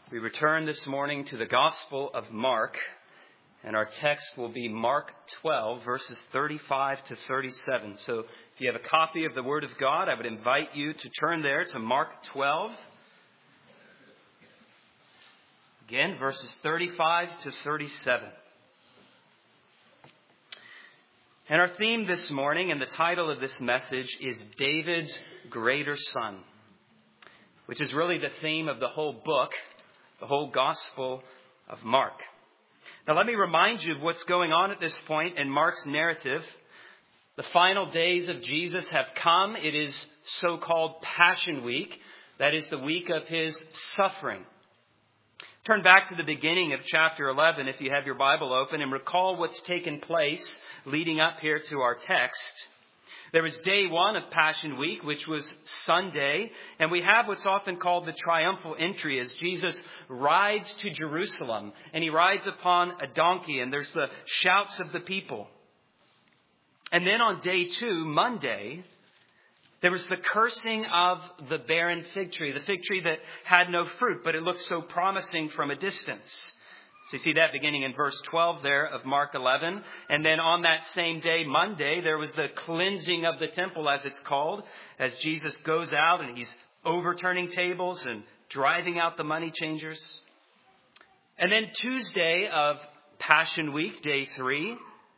We return this morning to the Gospel of Mark, and our text will be Mark 12, verses 35 to 37. So if you have a copy of the Word of God, I would invite you to turn there to Mark 12. Again, verses 35 to 37. And our theme this morning and the title of this message is David's Greater Son, which is really the theme of the whole book, the whole Gospel of Mark. Now let me remind you of what's going on at this point in Mark's narrative. The final days of Jesus have come. It is so-called Passion Week. That is the week of his suffering. Turn back to the beginning of chapter 11 if you have your Bible open and recall what's taken place leading up here to our text. There was day one of Passion Week, which was Sunday, and we have what's often called the triumphal entry as Jesus rides to Jerusalem, and he rides upon a donkey, and there's the shouts of the people. And then on day two, Monday, there was the cursing of the barren fig tree, the fig tree that had no fruit, but it looked so promising from a distance. So you see that beginning in verse 12 there of Mark 11. And then on that same day, Monday, there was the cleansing of the temple, as it's called, as Jesus goes out and he's overturning tables and driving out the money changers. And then Tuesday of Passion Week, day 3,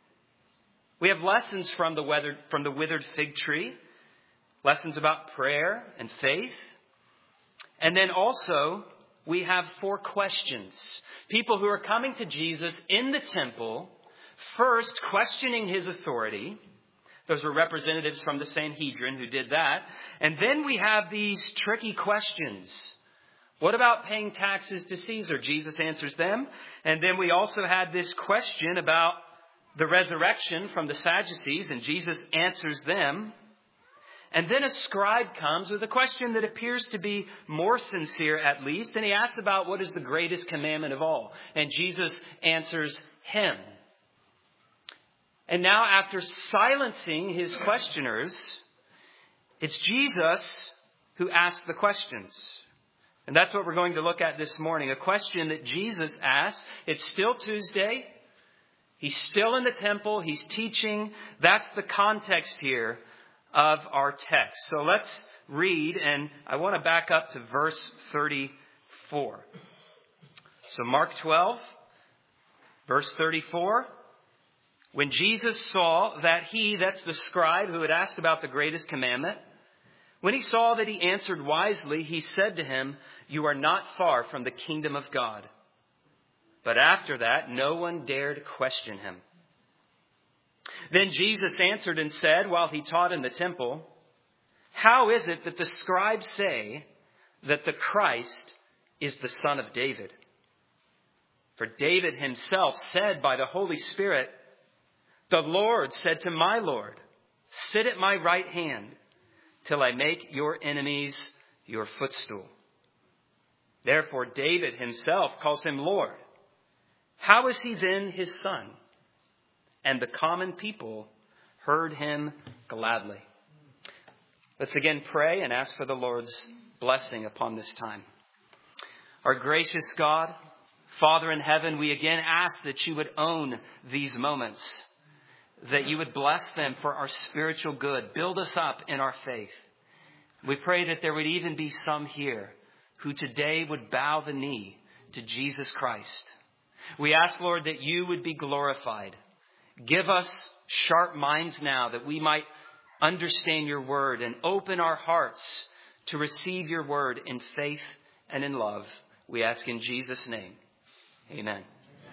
we have lessons from the withered fig tree, lessons about prayer and faith. And then also we have 4 questions. People who are coming to Jesus in the temple, first questioning his authority. Those were representatives from the Sanhedrin who did that. And then we have these tricky questions. What about paying taxes to Caesar? Jesus answers them. And then we also had this question about the resurrection from the Sadducees, and Jesus answers them. And then a scribe comes with a question that appears to be more sincere, at least. And he asks about what is the greatest commandment of all. And Jesus answers him. And now after silencing his questioners, it's Jesus who asks the questions. And that's what we're going to look at this morning. A question that Jesus asks. It's still Tuesday. He's still in the temple. He's teaching. That's the context here of our text. So let's read, and I want to back up to verse 34. So Mark 12, verse 34. When Jesus saw that that's the scribe who had asked about the greatest commandment, when he saw that he answered wisely, he said to him, "You are not far from the kingdom of God." But after that, no one dared question him. Then Jesus answered and said, while he taught in the temple, "How is it that the scribes say that the Christ is the son of David? For David himself said by the Holy Spirit, 'The Lord said to my Lord, sit at my right hand till I make your enemies your footstool.' Therefore David himself calls him Lord. How is he then his son?" And the common people heard him gladly. Let's again pray and ask for the Lord's blessing upon this time. Our gracious God, Father in heaven, we again ask that you would own these moments, that you would bless them for our spiritual good. Build us up in our faith. We pray that there would even be some here who today would bow the knee to Jesus Christ. We ask, Lord, that you would be glorified. Give us sharp minds now that we might understand your word and open our hearts to receive your word in faith and in love. We ask in Jesus' name. Amen.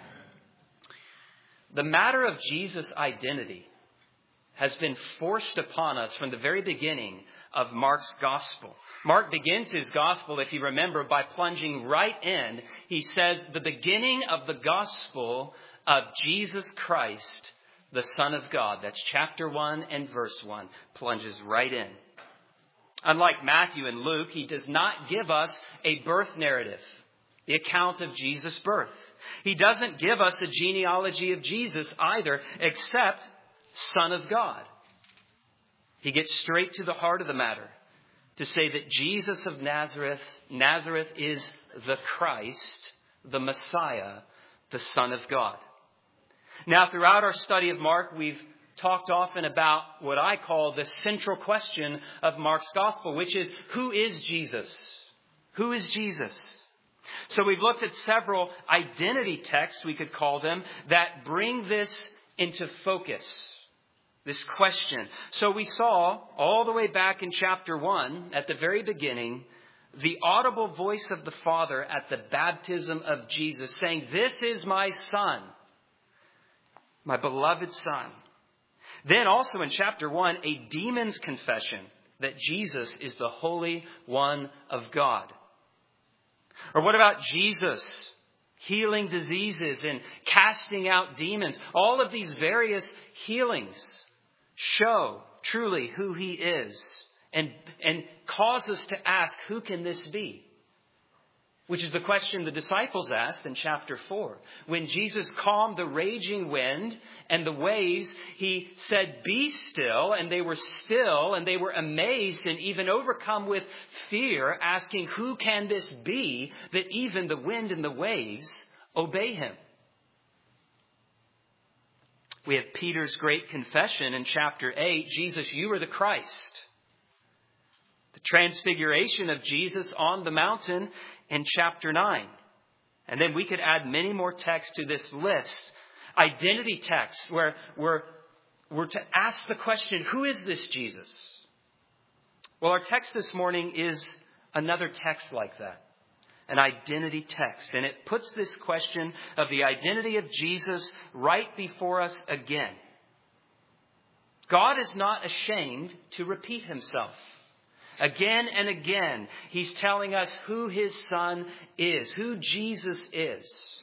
The matter of Jesus' identity has been forced upon us from the very beginning of Mark's gospel. Mark begins his gospel, if you remember, by plunging right in. He says the beginning of the gospel of Jesus Christ, the Son of God. That's chapter 1 and verse 1. Plunges right in. Unlike Matthew and Luke, he does not give us a birth narrative, the account of Jesus' birth. He doesn't give us a genealogy of Jesus either, except Son of God. He gets straight to the heart of the matter to say that Jesus of Nazareth is the Christ, the Messiah, the Son of God. Now, throughout our study of Mark, we've talked often about what I call the central question of Mark's gospel, which is, who is Jesus? Who is Jesus? So we've looked at several identity texts, we could call them, that bring this into focus, this question. So we saw all the way back in chapter 1, at the very beginning, the audible voice of the Father at the baptism of Jesus saying, "This is my Son, my beloved Son." Then also in chapter 1, a demon's confession that Jesus is the Holy One of God. Or what about Jesus healing diseases and casting out demons? All of these various healings show truly who he is and cause us to ask, who can this be? Which is the question the disciples asked in chapter 4. When Jesus calmed the raging wind and the waves, he said, "Be still," and they were still, and they were amazed and even overcome with fear, asking, who can this be that even the wind and the waves obey him? We have Peter's great confession in chapter 8, "Jesus, you are the Christ." The transfiguration of Jesus on the mountain in chapter 9. And then we could add many more texts to this list. Identity texts where we're to ask the question, who is this Jesus? Well, our text this morning is another text like that. An identity text. And it puts this question of the identity of Jesus right before us again. God is not ashamed to repeat himself. Again and again, he's telling us who his Son is, who Jesus is.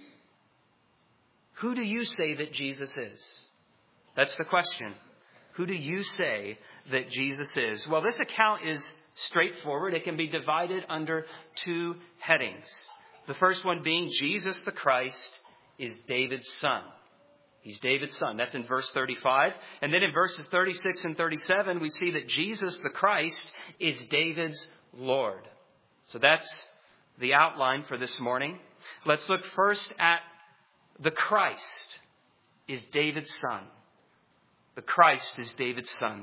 Who do you say that Jesus is? That's the question. Who do you say that Jesus is? Well, this account is straightforward. It can be divided under two headings. The first one being Jesus the Christ is David's son. He's David's son. That's in verse 35. And then in verses 36 and 37, we see that Jesus the Christ is David's Lord. So that's the outline for this morning. Let's look first at the Christ is David's son. The Christ is David's son.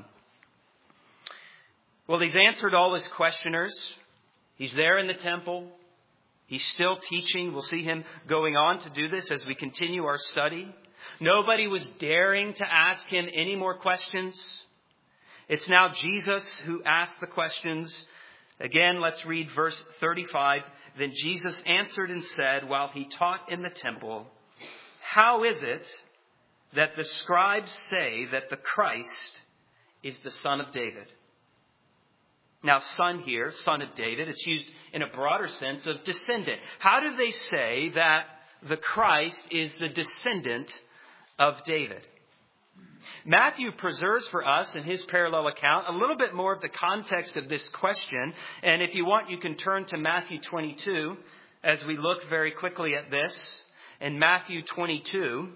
Well, he's answered all his questioners. He's there in the temple. He's still teaching. We'll see him going on to do this as we continue our study. Nobody was daring to ask him any more questions. It's now Jesus who asked the questions. Again, let's read verse 35. Then Jesus answered and said, while he taught in the temple, "How is it that the scribes say that the Christ is the son of David?" Now, son here, son of David, it's used in a broader sense of descendant. How do they say that the Christ is the descendant of David? Matthew preserves for us in his parallel account a little bit more of the context of this question. And if you want, you can turn to Matthew 22 as we look very quickly at this. In Matthew 22,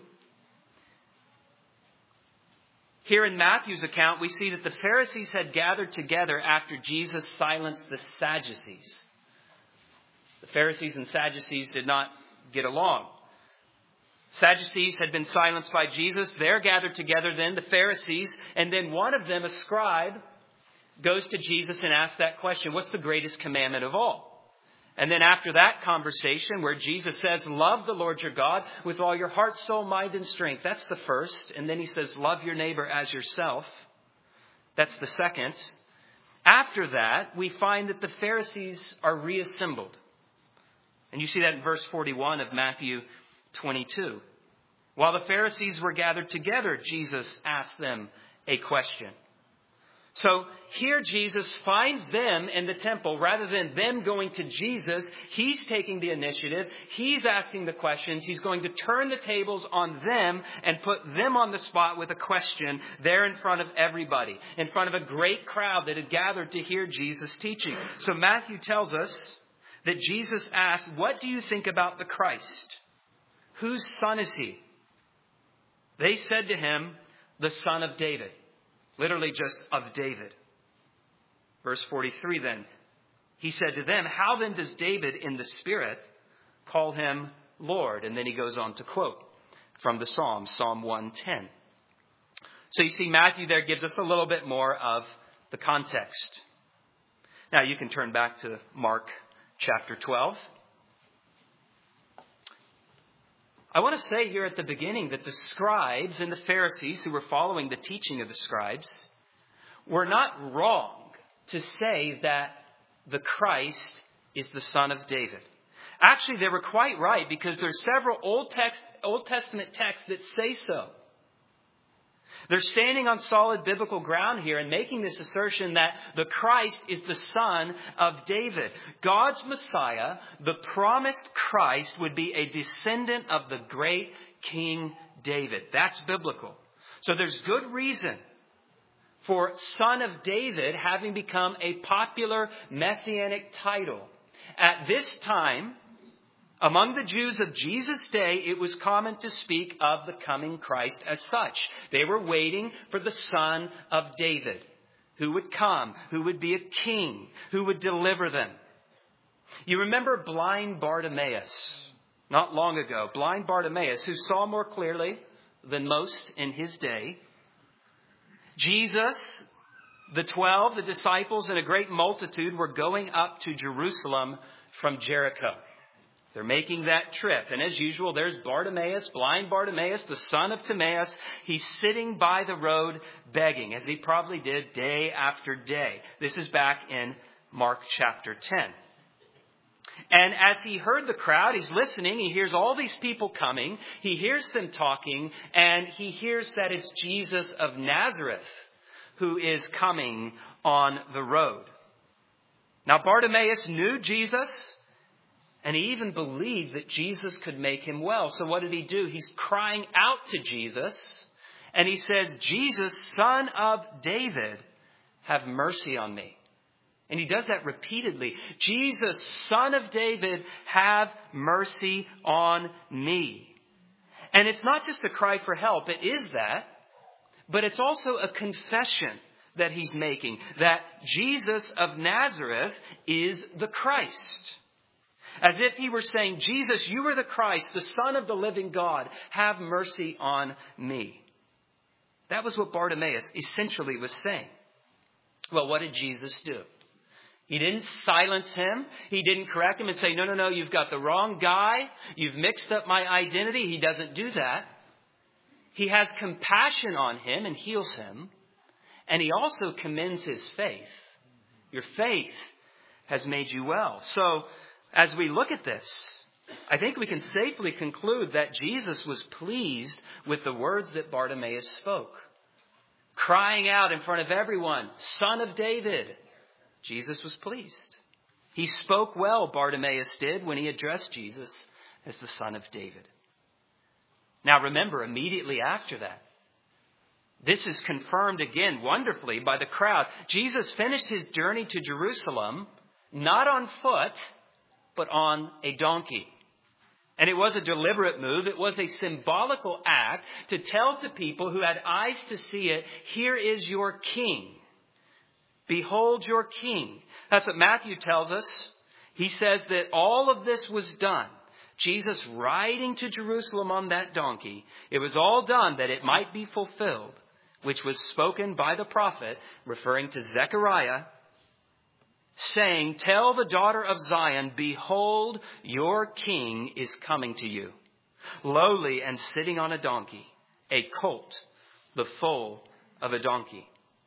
here in Matthew's account, we see that the Pharisees had gathered together after Jesus silenced the Sadducees. The Pharisees and Sadducees did not get along. Sadducees had been silenced by Jesus. They're gathered together then, the Pharisees. And then one of them, a scribe, goes to Jesus and asks that question, what's the greatest commandment of all? And then after that conversation where Jesus says, love the Lord your God with all your heart, soul, mind, and strength. That's the first. And then he says, love your neighbor as yourself. That's the second. After that, we find that the Pharisees are reassembled. And you see that in verse 41 of Matthew 22. While the Pharisees were gathered together, Jesus asked them a question. So here Jesus finds them in the temple. Rather than them going to Jesus, he's taking the initiative. He's asking the questions. He's going to turn the tables on them and put them on the spot with a question there in front of everybody, in front of a great crowd that had gathered to hear Jesus teaching. So Matthew tells us that Jesus asked, what do you think about the Christ? Whose son is he? They said to him, the son of David. Literally just of David. Verse 43 then. He said to them, "How then does David in the Spirit call him Lord?" And then he goes on to quote from the Psalm, Psalm 110. So you see, Matthew there gives us a little bit more of the context. Now you can turn back to Mark chapter 12. I want to say here at the beginning that the scribes and the Pharisees who were following the teaching of the scribes were not wrong to say that the Christ is the son of David. Actually, they were quite right, because there's several Old Testament texts that say so. They're standing on solid biblical ground here and making this assertion that the Christ is the son of David. God's Messiah, the promised Christ, would be a descendant of the great King David. That's biblical. So there's good reason for Son of David having become a popular messianic title. At this time, among the Jews of Jesus' day, it was common to speak of the coming Christ as such. They were waiting for the Son of David, who would come, who would be a king, who would deliver them. You remember blind Bartimaeus, not long ago. Blind Bartimaeus, who saw more clearly than most in his day. Jesus, the 12, the disciples, and a great multitude were going up to Jerusalem from Jericho. They're making that trip. And as usual, there's Bartimaeus, blind Bartimaeus, the son of Timaeus. He's sitting by the road begging, as he probably did day after day. This is back in Mark chapter 10. And as he heard the crowd, he's listening. He hears all these people coming. He hears them talking. And he hears that it's Jesus of Nazareth who is coming on the road. Now, Bartimaeus knew Jesus. And he even believed that Jesus could make him well. So what did he do? He's crying out to Jesus. And he says, "Jesus, son of David, have mercy on me." And he does that repeatedly. "Jesus, son of David, have mercy on me." And it's not just a cry for help. It is that. But it's also a confession that he's making, that Jesus of Nazareth is the Christ. As if he were saying, "Jesus, you are the Christ, the Son of the living God. Have mercy on me." That was what Bartimaeus essentially was saying. Well, what did Jesus do? He didn't silence him. He didn't correct him and say, no, you've got the wrong guy. You've mixed up my identity. He doesn't do that. He has compassion on him and heals him. And he also commends his faith. Your faith has made you well. So, as we look at this, I think we can safely conclude that Jesus was pleased with the words that Bartimaeus spoke. Crying out in front of everyone, "Son of David." Jesus was pleased. He spoke well, Bartimaeus did, when he addressed Jesus as the Son of David. Now remember, immediately after that, this is confirmed again wonderfully by the crowd. Jesus finished his journey to Jerusalem, not on foot, but on a donkey. And it was a deliberate move. It was a symbolical act to tell to people who had eyes to see it, "Here is your king. Behold your king." That's what Matthew tells us. He says that all of this was done. Jesus riding to Jerusalem on that donkey. It was all done that it might be fulfilled, which was spoken by the prophet, referring to Zechariah, saying, "Tell the daughter of Zion, behold, your king is coming to you, lowly and sitting on a donkey, a colt, the foal of a donkey."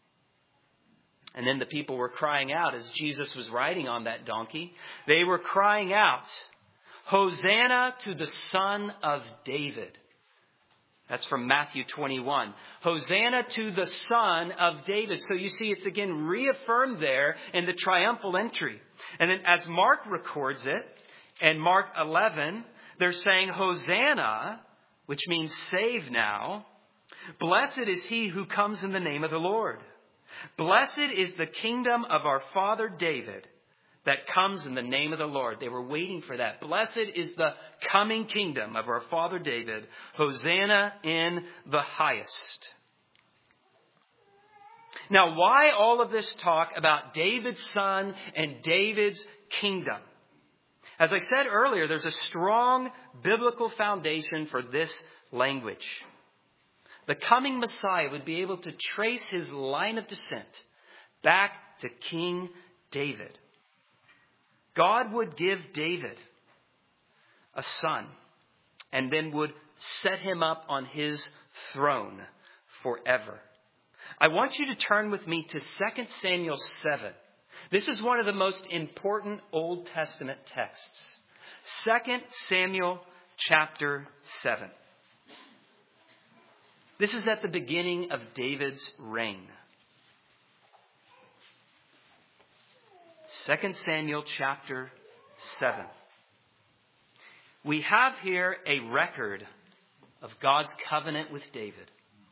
And then the people were crying out as Jesus was riding on that donkey. They were crying out, "Hosanna to the Son of David." That's from Matthew 21. Hosanna to the Son of David. So you see, it's again reaffirmed there in the triumphal entry. And then as Mark records it, in Mark 11, they're saying, "Hosanna," which means save now. "Blessed is he who comes in the name of the Lord. Blessed is the kingdom of our father David that comes in the name of the Lord." They were waiting for that. Blessed is the coming kingdom of our father David. Hosanna in the highest. Now, why all of this talk about David's son and David's kingdom? As I said earlier, there's a strong biblical foundation for this language. The coming Messiah would be able to trace his line of descent back to King David. God would give David a son and then would set him up on his throne forever. I want you to turn with me to 2 Samuel 7. This is one of the most important Old Testament texts. 2 Samuel chapter 7. This is at the beginning of David's reign. 2 Samuel chapter 7. We have here a record of God's covenant with David.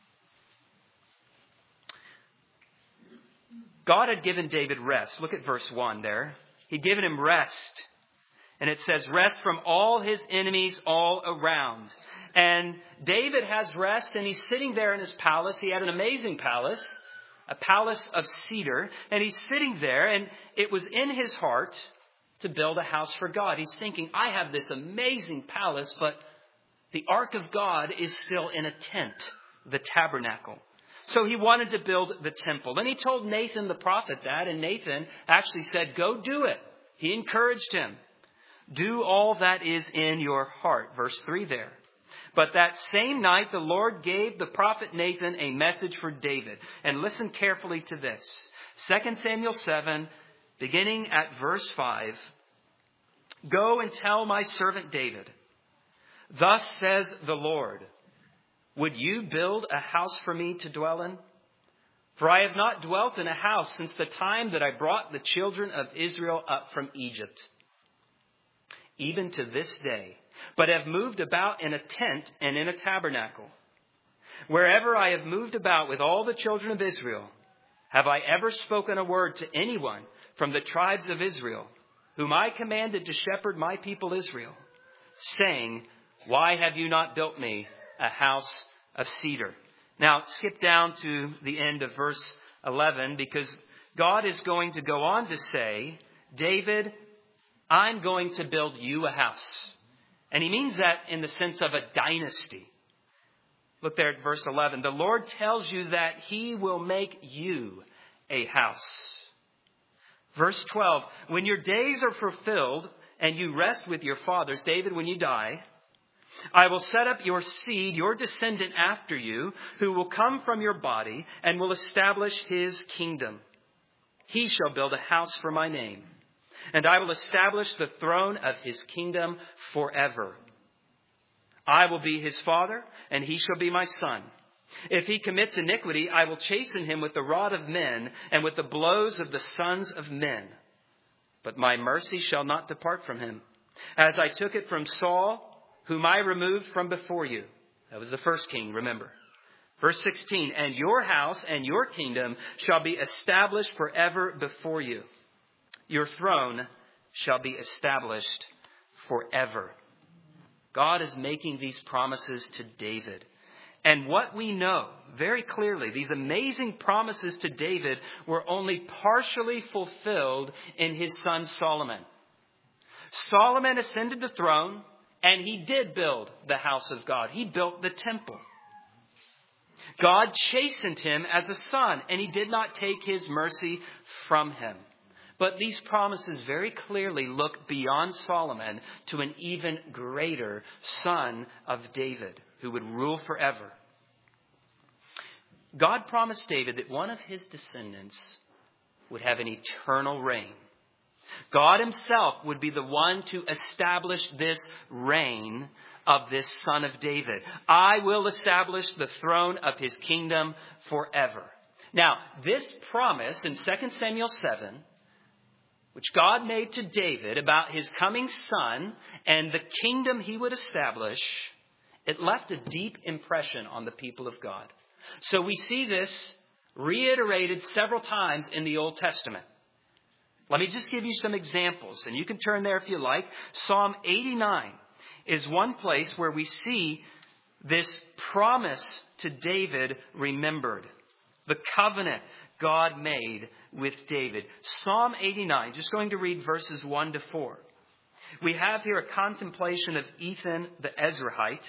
God had given David rest. Look at verse 1 there. He'd given him rest. And it says, rest from all his enemies all around. And David has rest, and he's sitting there in his palace. He had an amazing palace, a palace of cedar. And he's sitting there, and it was in his heart to build a house for God. He's thinking, I have this amazing palace, but the ark of God is still in a tent, the tabernacle. So he wanted to build the temple. And he told Nathan the prophet that, and Nathan actually said, go do it. He encouraged him. Do all that is in your heart. Verse 3 there. But that same night, the Lord gave the prophet Nathan a message for David. And listen carefully to this. 2 Samuel 7, beginning at verse 5. Go and tell my servant David, thus says the Lord, would you build a house for me to dwell in? For I have not dwelt in a house since the time that I brought the children of Israel up from Egypt, even to this day, but have moved about in a tent and in a tabernacle. Wherever I have moved about with all the children of Israel, have I ever spoken a word to anyone from the tribes of Israel, whom I commanded to shepherd my people Israel, saying, why have you not built me a house of cedar? Now, skip down to the end of verse 11, because God is going to go on to say, David, I'm going to build you a house. And he means that in the sense of a dynasty. Look there at verse 11. The Lord tells you that he will make you a house. Verse 12. When your days are fulfilled and you rest with your fathers, David, when you die, I will set up your seed, your descendant after you, who will come from your body and will establish his kingdom. He shall build a house for my name, and I will establish the throne of his kingdom forever. I will be his father, and he shall be my son. If he commits iniquity, I will chasten him with the rod of men and with the blows of the sons of men. But my mercy shall not depart from him, as I took it from Saul, whom I removed from before you. That was the first king, remember. Verse 16, and your house and your kingdom shall be established forever before you. Your throne shall be established forever. God is making these promises to David. And what we know very clearly, these amazing promises to David were only partially fulfilled in his son Solomon. Solomon ascended the throne, and he did build the house of God. He built the temple. God chastened him as a son, and he did not take his mercy from him. But these promises very clearly look beyond Solomon to an even greater son of David who would rule forever. God promised David that one of his descendants would have an eternal reign. God himself would be the one to establish this reign of this son of David. I will establish the throne of his kingdom forever. Now, this promise in 2 Samuel 7, which God made to David about his coming son and the kingdom he would establish, it left a deep impression on the people of God. So we see this reiterated several times in the Old Testament. Let me just give you some examples, and you can turn there if you like. Psalm 89 is one place where we see this promise to David remembered. The covenant God made with David. Psalm 89, just going to read verses 1 to 4. We have here a contemplation of Ethan the Ezrahite.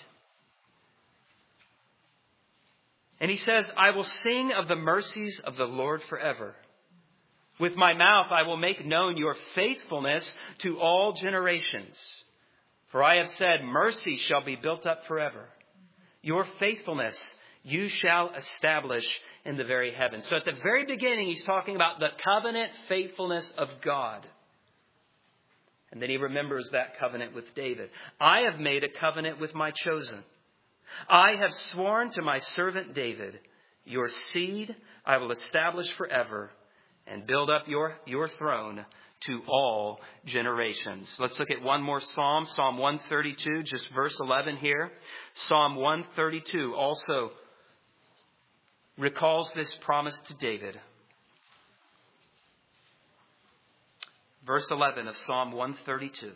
And he says, I will sing of the mercies of the Lord forever. With my mouth I will make known your faithfulness to all generations. For I have said, mercy shall be built up forever. Your faithfulness you shall establish in the very heavens. So at the very beginning, he's talking about the covenant faithfulness of God. And then he remembers that covenant with David. I have made a covenant with my chosen. I have sworn to my servant David, your seed I will establish forever and build up your throne to all generations. Let's look at one more psalm, Psalm 132, just verse 11 here. Psalm 132 also recalls this promise to David. Verse 11 of Psalm 132.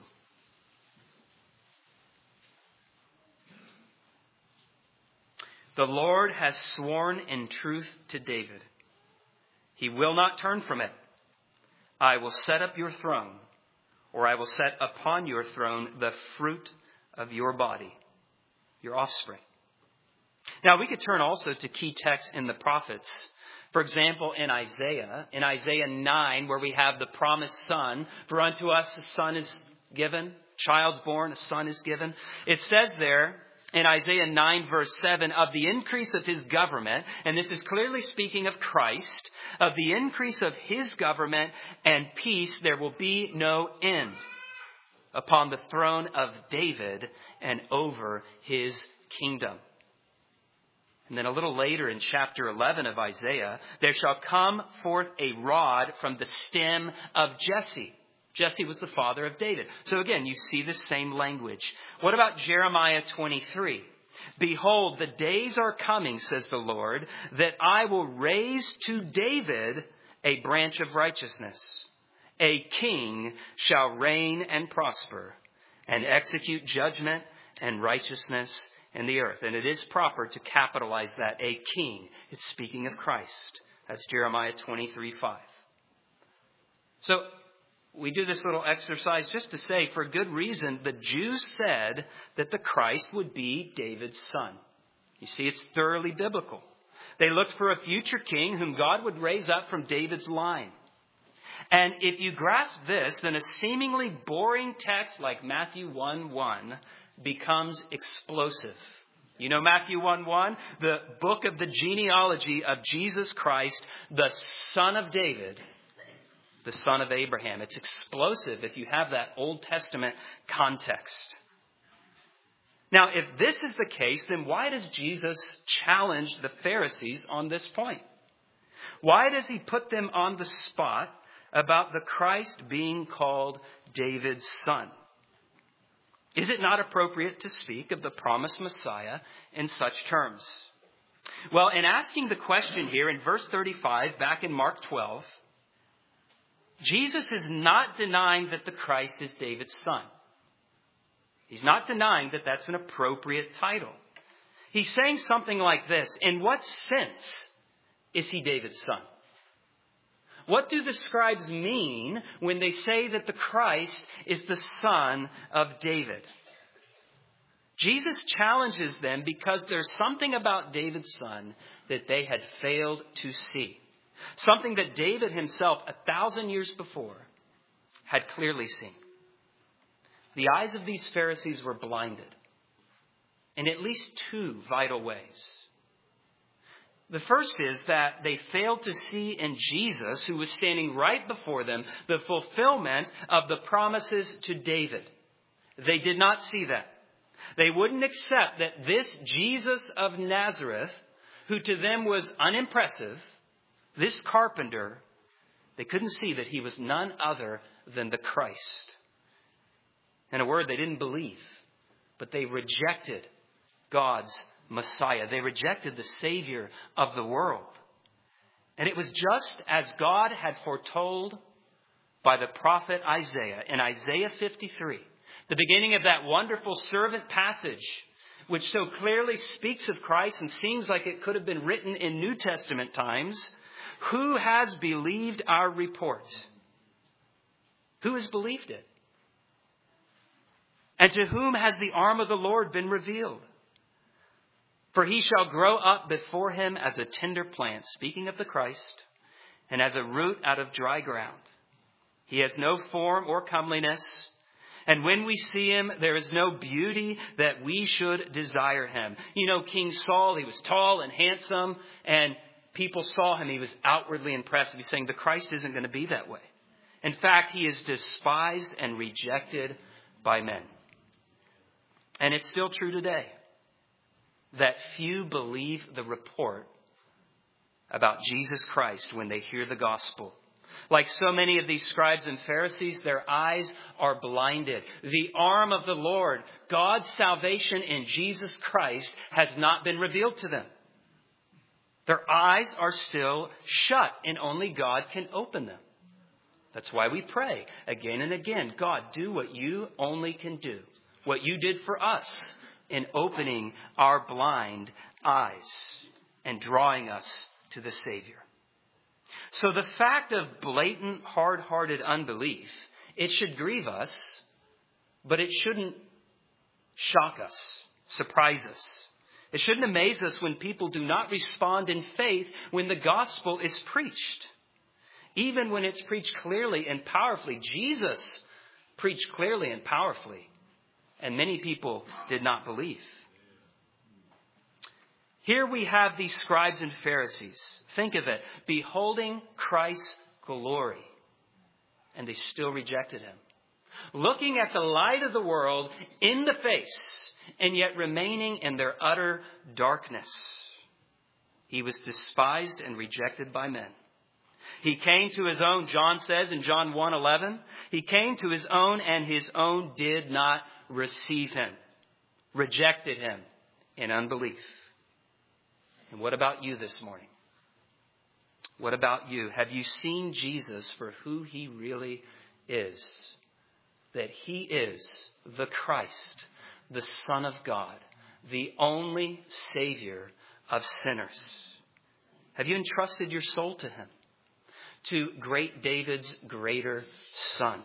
The Lord has sworn in truth to David. He will not turn from it. I will set up your throne, or I will set upon your throne the fruit of your body, your offspring. Now, we could turn also to key texts in the prophets. For example, in Isaiah 9, where we have the promised son, for unto us a son is given, child's born, a son is given. It says there in Isaiah 9, verse 7, of the increase of his government, and this is clearly speaking of Christ, of the increase of his government and peace, there will be no end upon the throne of David and over his kingdom. And then a little later in chapter 11 of Isaiah, there shall come forth a rod from the stem of Jesse. Jesse was the father of David. So again, you see the same language. What about Jeremiah 23? Behold, the days are coming, says the Lord, that I will raise to David a branch of righteousness. A king shall reign and prosper and execute judgment and righteousness in the earth. And it is proper to capitalize that, a king. It's speaking of Christ. That's Jeremiah 23:5. So we do this little exercise just to say, for good reason, the Jews said that the Christ would be David's son. You see, it's thoroughly biblical. They looked for a future king whom God would raise up from David's line. And if you grasp this, then a seemingly boring text like Matthew 1:1 becomes explosive. You know Matthew 1:1, the book of the genealogy of Jesus Christ, the son of David, the son of Abraham. It's explosive if you have that Old Testament context. Now, if this is the case, then why does Jesus challenge the Pharisees on this point? Why does he put them on the spot about the Christ being called David's son? Is it not appropriate to speak of the promised Messiah in such terms? Well, in asking the question here in verse 35, back in Mark 12, Jesus is not denying that the Christ is David's son. He's not denying that that's an appropriate title. He's saying something like this: in what sense is he David's son? What do the scribes mean when they say that the Christ is the son of David? Jesus challenges them because there's something about David's son that they had failed to see. Something that David himself, 1,000 years before, had clearly seen. The eyes of these Pharisees were blinded in at least two vital ways. The first is that they failed to see in Jesus, who was standing right before them, the fulfillment of the promises to David. They did not see that. They wouldn't accept that this Jesus of Nazareth, who to them was unimpressive, this carpenter, they couldn't see that he was none other than the Christ. In a word, they didn't believe, but they rejected God's Messiah. They rejected the Savior of the world. And it was just as God had foretold by the prophet Isaiah in Isaiah 53, the beginning of that wonderful servant passage, which so clearly speaks of Christ and seems like it could have been written in New Testament times. Who has believed our report? Who has believed it? And to whom has the arm of the Lord been revealed? For he shall grow up before him as a tender plant, speaking of the Christ, and as a root out of dry ground. He has no form or comeliness, and when we see him, there is no beauty that we should desire him. You know, King Saul, he was tall and handsome, and people saw him. He was outwardly impressive. He's saying the Christ isn't going to be that way. In fact, he is despised and rejected by men. And it's still true today that few believe the report about Jesus Christ when they hear the gospel. Like so many of these scribes and Pharisees, their eyes are blinded. The arm of the Lord, God's salvation in Jesus Christ, has not been revealed to them. Their eyes are still shut, and only God can open them. That's why we pray again and again, God, do what you only can do. What you did for us in opening our blind eyes and drawing us to the Savior. So the fact of blatant, hard-hearted unbelief, it should grieve us, but it shouldn't shock us, surprise us. It shouldn't amaze us when people do not respond in faith when the gospel is preached. Even when it's preached clearly and powerfully. Jesus preached clearly and powerfully, and many people did not believe. Here we have these scribes and Pharisees. Think of it. Beholding Christ's glory. And they still rejected him. Looking at the light of the world in the face, and yet remaining in their utter darkness. He was despised and rejected by men. He came to his own, John says in John 1:11, he came to his own and his own did not receive him, rejected him in unbelief. And what about you this morning? What about you? Have you seen Jesus for who he really is? That he is the Christ, the Son of God, the only Savior of sinners. Have you entrusted your soul to him? To great David's greater son.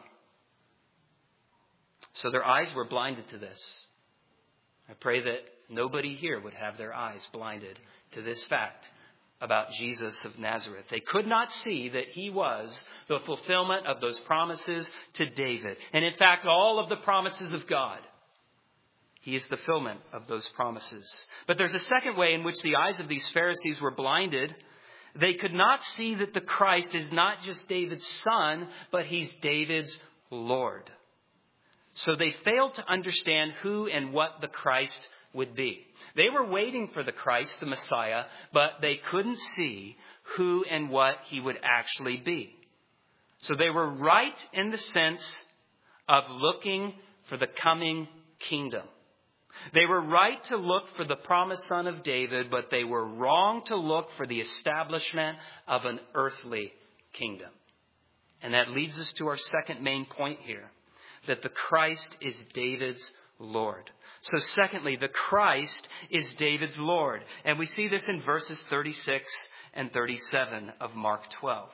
So their eyes were blinded to this. I pray that nobody here would have their eyes blinded to this fact about Jesus of Nazareth. They could not see that he was the fulfillment of those promises to David. And in fact, all of the promises of God. He is the fulfillment of those promises. But there's a second way in which the eyes of these Pharisees were blinded. They could not see that the Christ is not just David's son, but he's David's Lord. So they failed to understand who and what the Christ would be. They were waiting for the Christ, the Messiah, but they couldn't see who and what he would actually be. So they were right in the sense of looking for the coming kingdom. They were right to look for the promised son of David, but they were wrong to look for the establishment of an earthly kingdom. And that leads us to our second main point here, that the Christ is David's Lord. So secondly, the Christ is David's Lord. And we see this in verses 36 and 37 of Mark 12.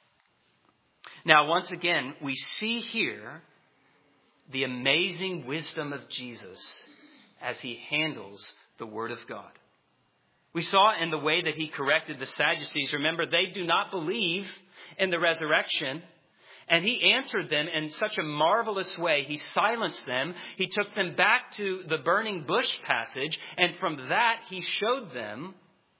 Now, once again, we see here the amazing wisdom of Jesus as he handles the Word of God. We saw in the way that he corrected the Sadducees. Remember, they do not believe in the resurrection. And he answered them in such a marvelous way. He silenced them. He took them back to the burning bush passage. And from that, he showed them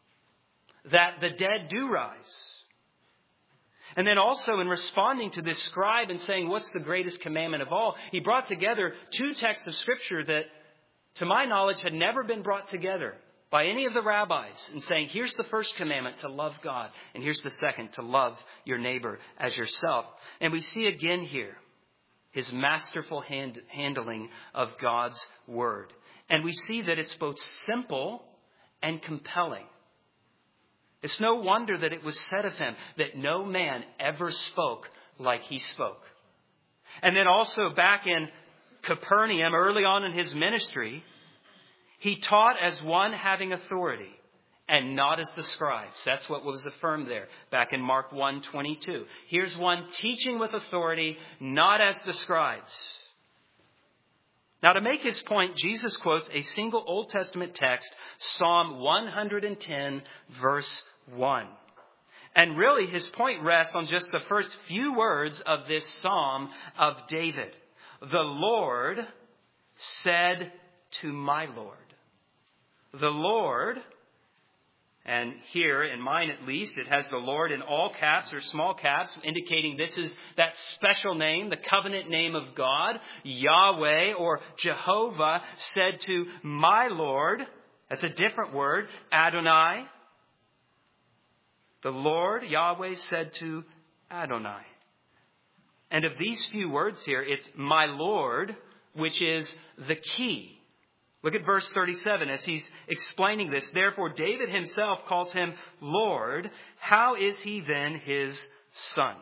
that the dead do rise. And then also in responding to this scribe and saying, what's the greatest commandment of all? He brought together two texts of Scripture that, to my knowledge, had never been brought together by any of the rabbis, and saying, here's the first commandment, to love God. And here's the second, to love your neighbor as yourself. And we see again here his masterful handling of God's word. And we see that it's both simple and compelling. It's no wonder that it was said of him that no man ever spoke like he spoke. And then also back in Capernaum, early on in his ministry, he taught as one having authority and not as the scribes. That's what was affirmed there back in Mark 1:22. Here's one teaching with authority, not as the scribes. Now, to make his point, Jesus quotes a single Old Testament text, Psalm 110, verse 1. And really, his point rests on just the first few words of this Psalm of David. The Lord said to my Lord. The Lord, and here in mine at least, it has the Lord in all caps or small caps, indicating this is that special name, the covenant name of God. Yahweh or Jehovah said to my Lord. That's a different word. Adonai. The Lord, Yahweh, said to Adonai. And of these few words here, it's my Lord, which is the key. Look at verse 37 as he's explaining this. Therefore, David himself calls him Lord. How is he then his son?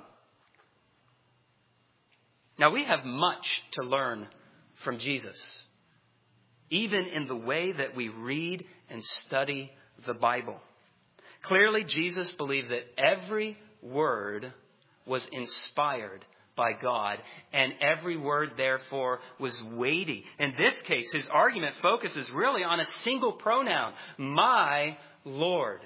Now, we have much to learn from Jesus, even in the way that we read and study the Bible. Clearly, Jesus believed that every word was inspired by God, and every word, therefore, was weighty. In this case, his argument focuses really on a single pronoun, my Lord.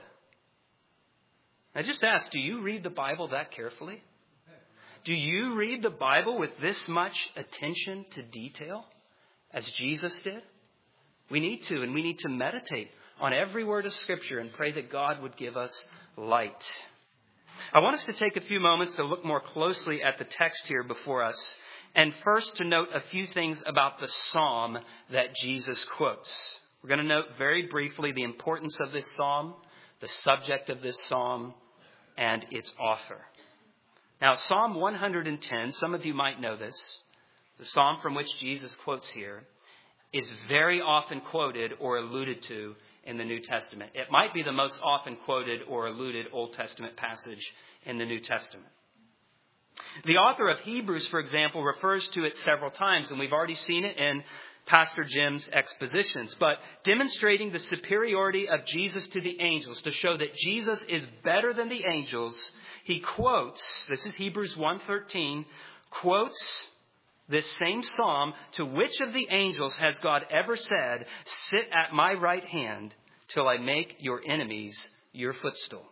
I just ask, do you read the Bible that carefully? Do you read the Bible with this much attention to detail as Jesus did? We need to, and we need to meditate on every word of Scripture and pray that God would give us light. I want us to take a few moments to look more closely at the text here before us, and first to note a few things about the psalm that Jesus quotes. We're going to note very briefly the importance of this psalm, the subject of this psalm, and its author. Now, Psalm 110, some of you might know this, the psalm from which Jesus quotes here, is very often quoted or alluded to in the New Testament. It might be the most often quoted or alluded Old Testament passage in the New Testament. The author of Hebrews, for example, refers to it several times, and we've already seen it in Pastor Jim's expositions. But demonstrating the superiority of Jesus to the angels, to show that Jesus is better than the angels, he quotes, this is Hebrews 1:13, quotes this same psalm, to which of the angels has God ever said, sit at my right hand till I make your enemies your footstool?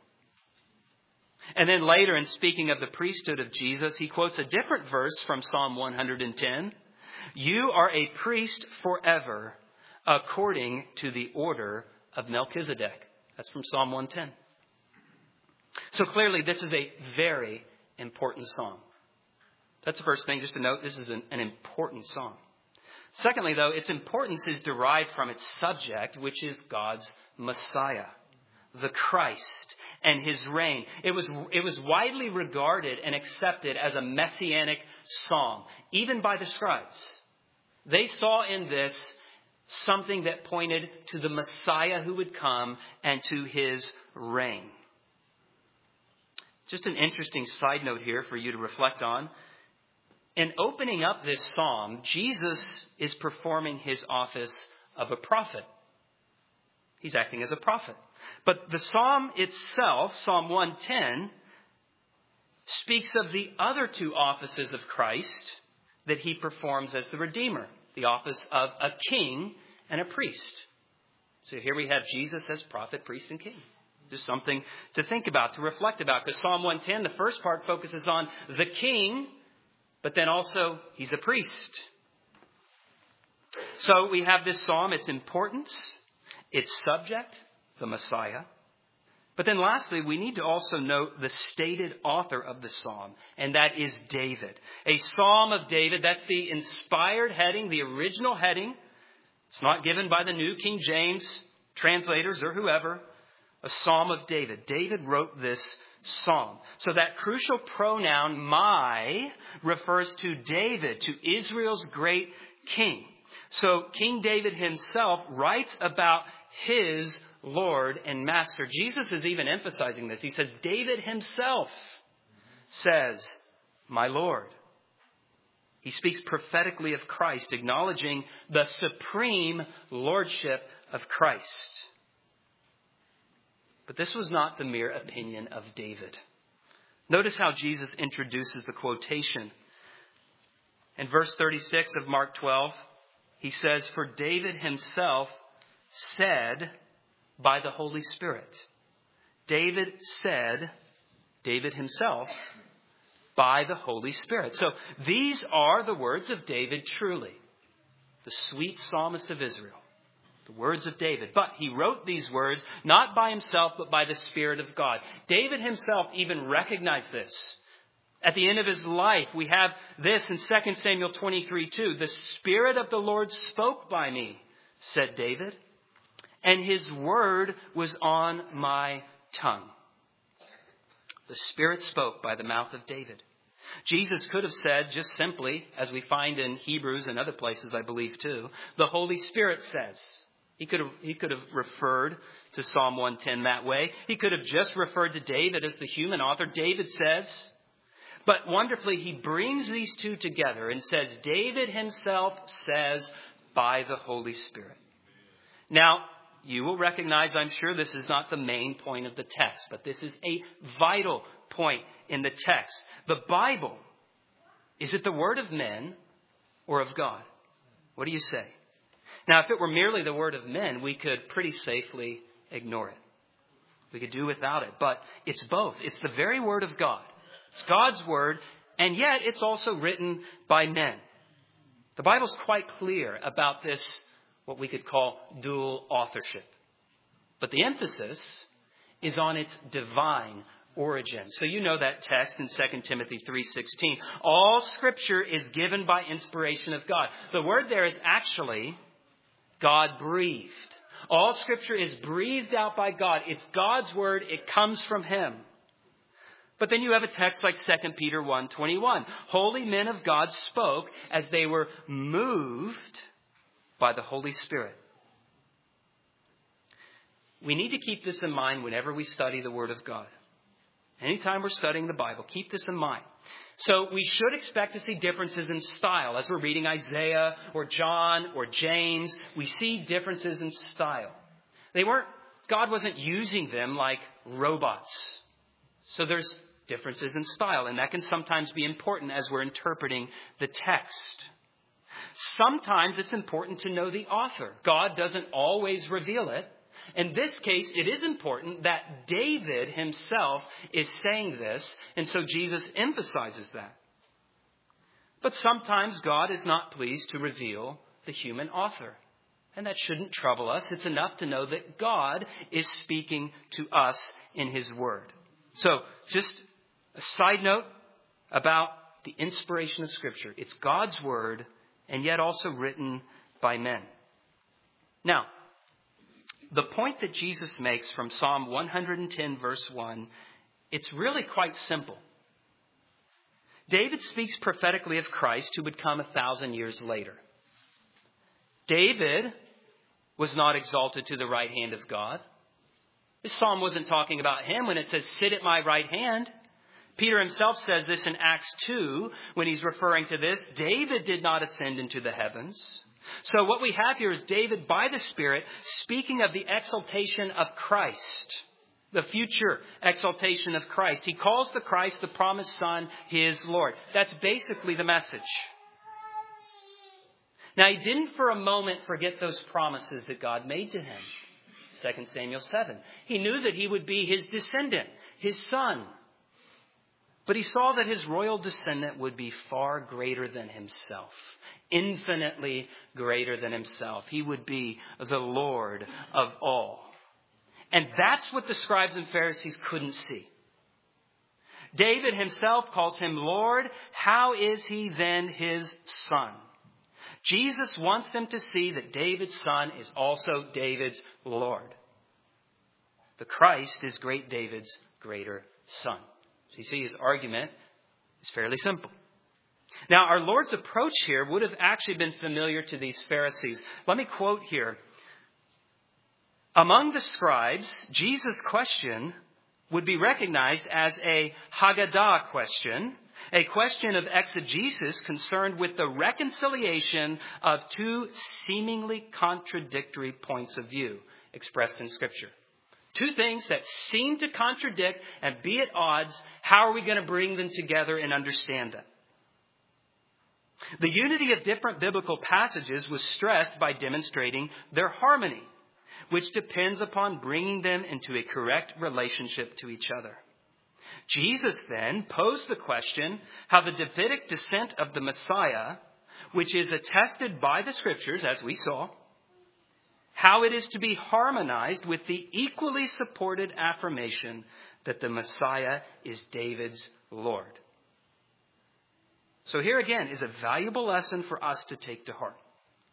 And then later, in speaking of the priesthood of Jesus, he quotes a different verse from Psalm 110. You are a priest forever, according to the order of Melchizedek. That's from Psalm 110. So clearly, this is a very important psalm. That's the first thing, just to note, this is an important psalm. Secondly, though, its importance is derived from its subject, which is God's Messiah, the Christ, and his reign. It was widely regarded and accepted as a messianic psalm, even by the scribes. They saw in this something that pointed to the Messiah who would come and to his reign. Just an interesting side note here for you to reflect on. In opening up this psalm, Jesus is performing his office of a prophet. He's acting as a prophet. But the psalm itself, Psalm 110, speaks of the other two offices of Christ that he performs as the Redeemer, the office of a king and a priest. So here we have Jesus as prophet, priest, and king. Just something to think about, to reflect about. Because Psalm 110, the first part focuses on the king, but then also he's a priest. So we have this psalm, its importance, its subject, the Messiah. But then lastly, we need to also note the stated author of the psalm, and that is David. A psalm of David, that's the inspired heading, the original heading. It's not given by the New King James translators or whoever. A psalm of David. David wrote this psalm. So that crucial pronoun, my, refers to David, to Israel's great king. So King David himself writes about his Lord and Master. Jesus is even emphasizing this. He says, David himself says, my Lord. He speaks prophetically of Christ, acknowledging the supreme lordship of Christ. But this was not the mere opinion of David. Notice how Jesus introduces the quotation. In verse 36 of Mark 12, he says, "For David himself said by the Holy Spirit." David said, David himself, by the Holy Spirit. So these are the words of David truly, the sweet psalmist of Israel. The words of David. But he wrote these words not by himself, but by the Spirit of God. David himself even recognized this. At the end of his life, we have this in 2 Samuel 23:2. "The Spirit of the Lord spoke by me," said David, "and his word was on my tongue." The Spirit spoke by the mouth of David. Jesus could have said just simply, as we find in Hebrews and other places, I believe too, "The Holy Spirit says." He could have referred to Psalm 110 that way. He could have just referred to David as the human author. David says. But wonderfully, he brings these two together and says, David himself says by the Holy Spirit. Now, you will recognize, I'm sure, this is not the main point of the text, but this is a vital point in the text. The Bible, is it the word of men or of God? What do you say? Now, if it were merely the word of men, we could pretty safely ignore it. We could do without it. But it's both. It's the very word of God. It's God's word, and yet it's also written by men. The Bible's quite clear about this, what we could call dual authorship. But the emphasis is on its divine origin. So you know that text in 2 Timothy 3:16. All Scripture is given by inspiration of God. The word there is actually God-breathed. All Scripture is breathed out by God. It's God's word. It comes from Him. But then you have a text like 2 Peter 1:21. Holy men of God spoke as they were moved by the Holy Spirit. We need to keep this in mind whenever we study the Word of God. Anytime we're studying the Bible, keep this in mind. So we should expect to see differences in style. As we're reading Isaiah or John or James, we see differences in style. God wasn't using them like robots. So there's differences in style, and that can sometimes be important as we're interpreting the text. Sometimes it's important to know the author. God doesn't always reveal it. In this case, it is important that David himself is saying this, and so Jesus emphasizes that. But sometimes God is not pleased to reveal the human author, and that shouldn't trouble us. It's enough to know that God is speaking to us in His Word. So, just a side note about the inspiration of Scripture. It's God's Word, and yet also written by men. Now, the point that Jesus makes from Psalm 110, verse 1, it's really quite simple. David speaks prophetically of Christ who would come 1,000 years later. David was not exalted to the right hand of God. This psalm wasn't talking about him when it says, sit at my right hand. Peter himself says this in Acts 2 when he's referring to this. David did not ascend into the heavens. So what we have here is David, by the Spirit, speaking of the exaltation of Christ, the future exaltation of Christ. He calls the Christ, the promised Son, his Lord. That's basically the message. Now, he didn't for a moment forget those promises that God made to him. 2 Samuel 7. He knew that he would be his descendant, his son. But he saw that his royal descendant would be far greater than himself, infinitely greater than himself. He would be the Lord of all. And that's what the scribes and Pharisees couldn't see. David himself calls him Lord. How is he then his son? Jesus wants them to see that David's son is also David's Lord. The Christ is great David's greater son. So you see, his argument is fairly simple. Now, our Lord's approach here would have actually been familiar to these Pharisees. Let me quote here. Among the scribes, Jesus' question would be recognized as a Haggadah question, a question of exegesis concerned with the reconciliation of two seemingly contradictory points of view expressed in Scripture. Two things that seem to contradict and be at odds. How are we going to bring them together and understand them? The unity of different biblical passages was stressed by demonstrating their harmony, which depends upon bringing them into a correct relationship to each other. Jesus then posed the question how the Davidic descent of the Messiah, which is attested by the Scriptures, as we saw, how it is to be harmonized with the equally supported affirmation that the Messiah is David's Lord. So here again is a valuable lesson for us to take to heart.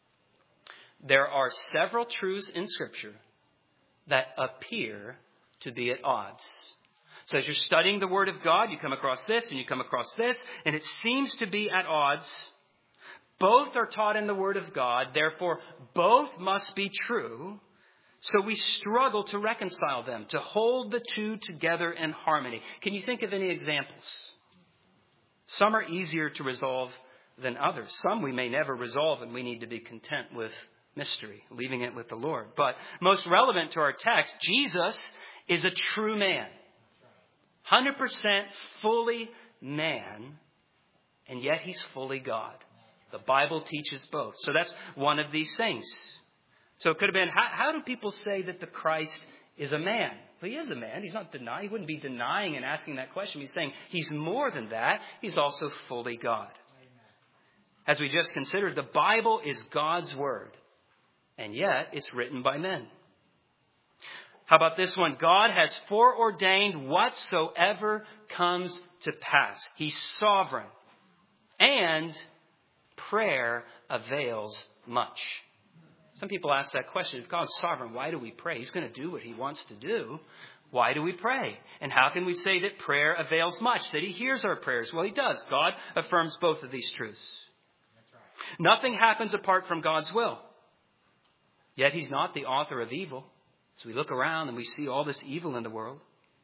There are several truths in Scripture that appear to be at odds. So as you're studying the Word of God, you come across this and you come across this, and it seems to be at odds. Both are taught in the Word of God, therefore both must be true. So we struggle to reconcile them, to hold the two together in harmony. Can you think of any examples? Some are easier to resolve than others. Some we may never resolve, and we need to be content with mystery, leaving it with the Lord. But most relevant to our text, Jesus is a true man. 100% fully man, and yet he's fully God. The Bible teaches both. So that's one of these things. So it could have been, how do people say that the Christ is a man? Well, he is a man. He's not denying. He wouldn't be denying and asking that question. He's saying he's more than that. He's also fully God. As we just considered, the Bible is God's word, and yet it's written by men. How about this one? God has foreordained whatsoever comes to pass. He's sovereign. And prayer avails much. Some people ask that question. If God's sovereign, why do we pray? He's going to do what he wants to do. Why do we pray? And how can we say that prayer avails much, that he hears our prayers? Well, he does. God affirms both of these truths. Nothing happens apart from God's will. Yet he's not the author of evil. So we look around and we see all this evil in the world.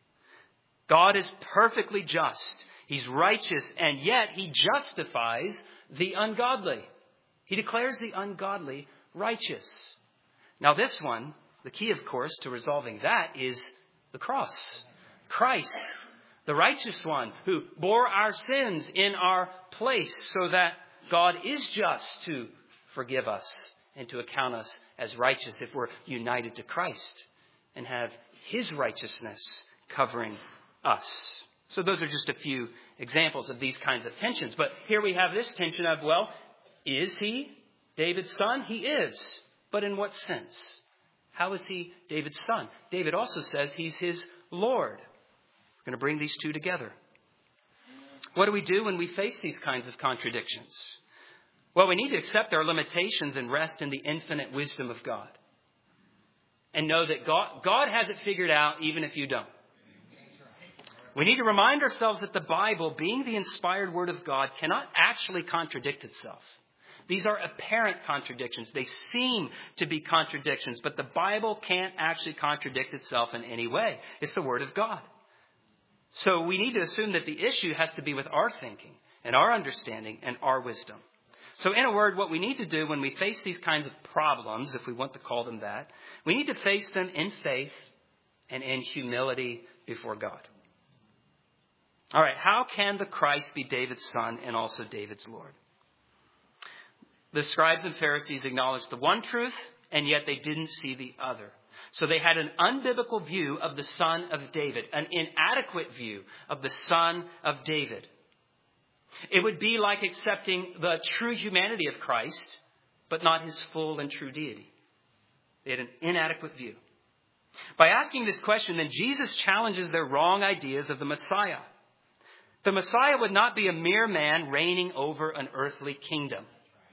God is perfectly just. He's righteous, and yet he justifies the ungodly. He declares the ungodly righteous. Now this one, the key, of course, to resolving that is the cross. Christ, the righteous one who bore our sins in our place so that God is just to forgive us and to account us as righteous if we're united to Christ and have his righteousness covering us. So those are just a few examples of these kinds of tensions. But here we have this tension of, well, is he David's son? He is. But in what sense? How is he David's son? David also says he's his Lord. We're going to bring these two together. What do we do when we face these kinds of contradictions? Well, we need to accept our limitations and rest in the infinite wisdom of God. And know that God has it figured out even if you don't. We need to remind ourselves that the Bible, being the inspired word of God, cannot actually contradict itself. These are apparent contradictions. They seem to be contradictions, but the Bible can't actually contradict itself in any way. It's the word of God. So we need to assume that the issue has to be with our thinking and our understanding and our wisdom. So in a word, what we need to do when we face these kinds of problems, if we want to call them that, we need to face them in faith and in humility before God. All right, how can the Christ be David's son and also David's Lord? The scribes and Pharisees acknowledged the one truth, and yet they didn't see the other. So they had an unbiblical view of the Son of David, an inadequate view of the Son of David. It would be like accepting the true humanity of Christ, but not his full and true deity. They had an inadequate view. By asking this question, then Jesus challenges their wrong ideas of the Messiah. The Messiah would not be a mere man reigning over an earthly kingdom.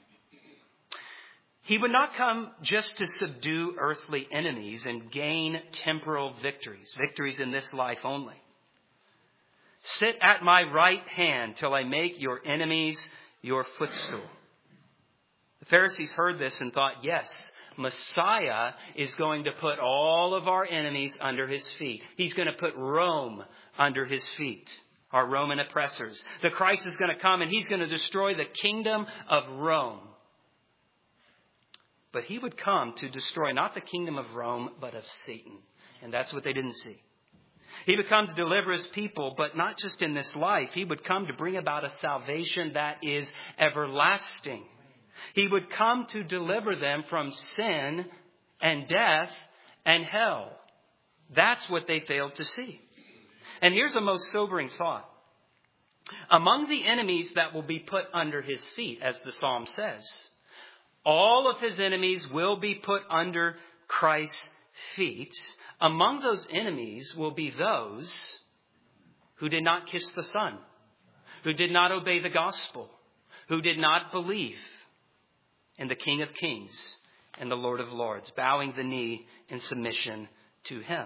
He would not come just to subdue earthly enemies and gain temporal victories, victories in this life only. Sit at my right hand till I make your enemies your footstool. The Pharisees heard this and thought, yes, Messiah is going to put all of our enemies under his feet. He's going to put Rome under his feet, our Roman oppressors. The Christ is going to come and he's going to destroy the kingdom of Rome. But he would come to destroy not the kingdom of Rome, but of Satan. And that's what they didn't see. He would come to deliver his people, but not just in this life. He would come to bring about a salvation that is everlasting. He would come to deliver them from sin and death and hell. That's what they failed to see. And here's a most sobering thought. Among the enemies that will be put under his feet, as the psalm says, all of his enemies will be put under Christ's feet. Among those enemies will be those who did not kiss the Son, who did not obey the gospel, who did not believe in the King of Kings and the Lord of Lords, bowing the knee in submission to him.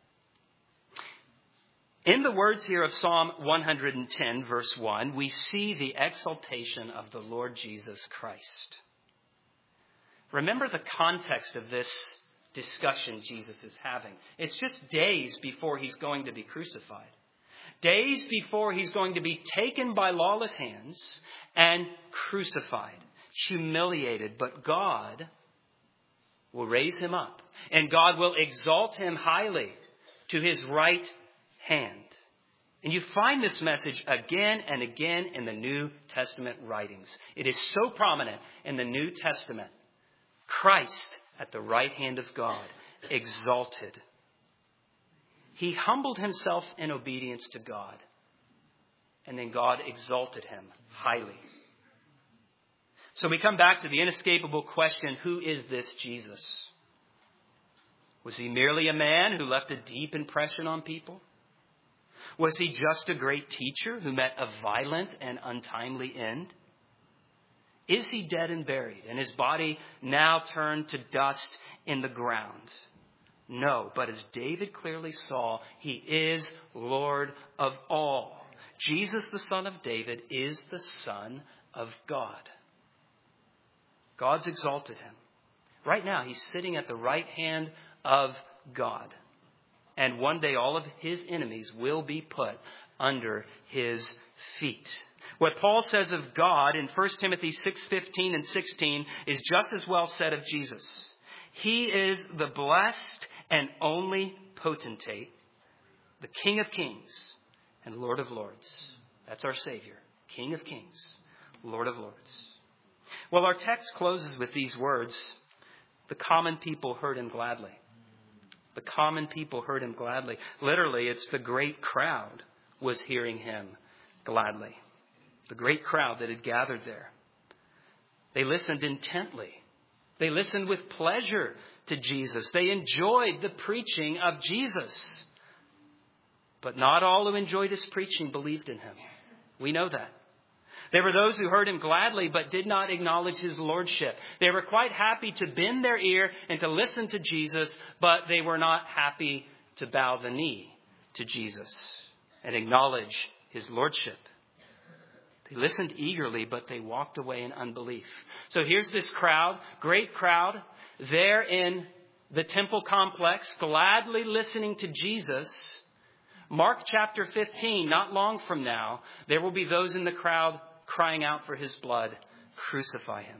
In the words here of Psalm 110, verse 1, we see the exaltation of the Lord Jesus Christ. Remember the context of this discussion Jesus is having. It's just days before he's going to be crucified. Days before he's going to be taken by lawless hands and crucified, humiliated. But God will raise him up, and God will exalt him highly to his right hand. And you find this message again and again in the New Testament writings. It is so prominent in the New Testament. Christ at the right hand of God, exalted. He humbled himself in obedience to God, and then God exalted him highly. So we come back to the inescapable question, who is this Jesus? Was he merely a man who left a deep impression on people? Was he just a great teacher who met a violent and untimely end? Is he dead and buried, and his body now turned to dust in the ground? No, but as David clearly saw, he is Lord of all. Jesus, the Son of David, is the Son of God. God's exalted him. Right now, he's sitting at the right hand of God. And one day all of his enemies will be put under his feet. What Paul says of God in 1 Timothy 6:15 and 16 is just as well said of Jesus. He is the blessed and only potentate, the King of Kings and Lord of Lords. That's our Savior, King of Kings, Lord of Lords. Well, our text closes with these words, the common people heard him gladly. The common people heard him gladly. Literally, it's the great crowd was hearing him gladly. The great crowd that had gathered there. They listened intently. They listened with pleasure to Jesus. They enjoyed the preaching of Jesus. But not all who enjoyed his preaching believed in him. We know that. There were those who heard him gladly but did not acknowledge his lordship. They were quite happy to bend their ear and to listen to Jesus, but they were not happy to bow the knee to Jesus and acknowledge his lordship. They listened eagerly, but they walked away in unbelief. So here's this crowd, great crowd, there in the temple complex, gladly listening to Jesus. Mark chapter 15, not long from now, there will be those in the crowd crying out for his blood. Crucify him.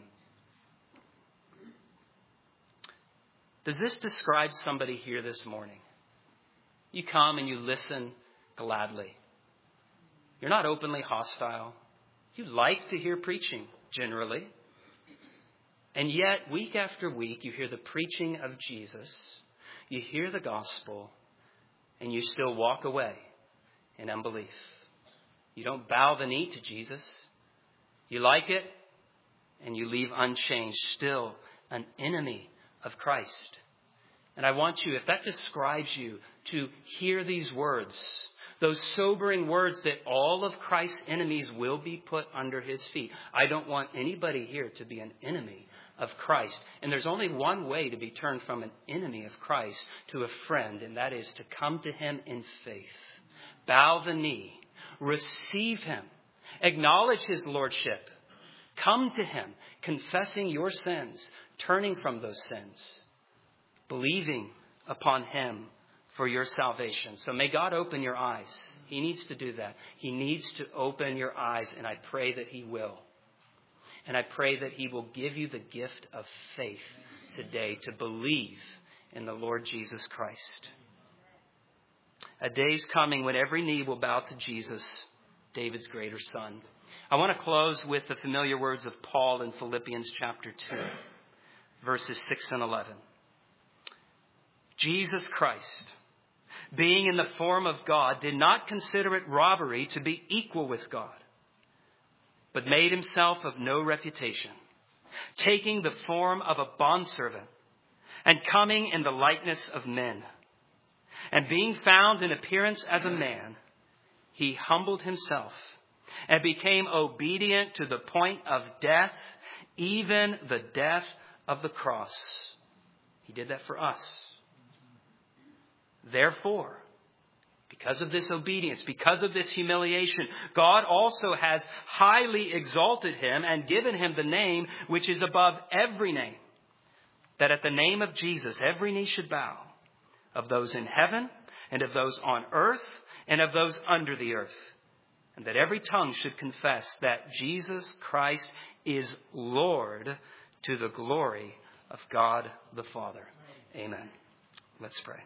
Does this describe somebody here this morning? You come and you listen gladly. You're not openly hostile. You like to hear preaching, generally. And yet, week after week, you hear the preaching of Jesus. You hear the gospel. And you still walk away in unbelief. You don't bow the knee to Jesus. You like it, and you leave unchanged, still an enemy of Christ. And I want you, if that describes you, to hear these words, those sobering words that all of Christ's enemies will be put under his feet. I don't want anybody here to be an enemy of Christ. And there's only one way to be turned from an enemy of Christ to a friend, and that is to come to him in faith. Bow the knee. Receive him. Acknowledge his lordship. Come to him, confessing your sins, turning from those sins, believing upon him for your salvation. So may God open your eyes. He needs to do that. He needs to open your eyes, and I pray that he will. And I pray that he will give you the gift of faith today to believe in the Lord Jesus Christ. A day's coming when every knee will bow to Jesus, David's greater son. I want to close with the familiar words of Paul in Philippians chapter 2, verses 6 and 11. Jesus Christ, being in the form of God, did not consider it robbery to be equal with God, but made himself of no reputation, taking the form of a bondservant and coming in the likeness of men. And being found in appearance as a man, he humbled himself and became obedient to the point of death, even the death of the cross. He did that for us. Therefore, because of this obedience, because of this humiliation, God also has highly exalted him and given him the name which is above every name, that at the name of Jesus every knee should bow, of those in heaven and of those on earth and of those under the earth, and that every tongue should confess that Jesus Christ is Lord, to the glory of God the Father. Amen. Let's pray.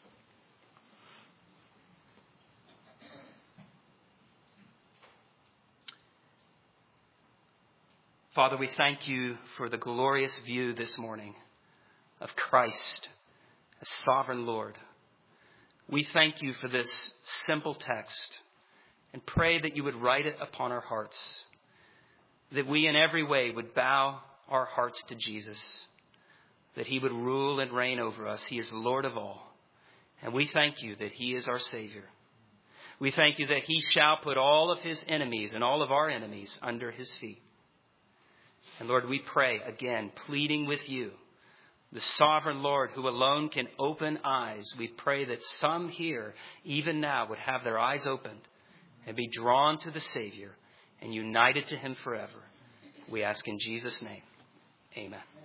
Father, we thank you for the glorious view this morning of Christ as sovereign Lord. We thank you for this simple text and pray that you would write it upon our hearts, that we in every way would bow our hearts to Jesus, that he would rule and reign over us. He is Lord of all. And we thank you that he is our Savior. We thank you that he shall put all of his enemies and all of our enemies under his feet. And Lord, we pray again, pleading with you, the sovereign Lord who alone can open eyes. We pray that some here, even now, would have their eyes opened and be drawn to the Savior and united to him forever. We ask in Jesus' name. Amen.